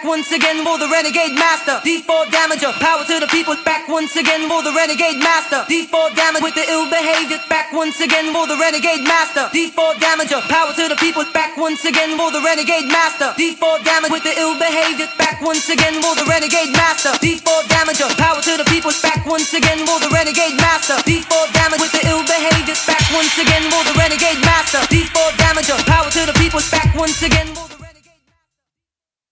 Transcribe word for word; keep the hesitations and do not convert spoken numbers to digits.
back once again for the renegade master. D four damager, power to the people, back once again for the renegade master. D four damage with the ill behavior, back once again for the renegade master. D four damager, power to the people, back once again for the renegade master. D four damage with the ill behavior, back once again for the renegade master. D four damager, power to the people, back once again for the renegade master. D four damage with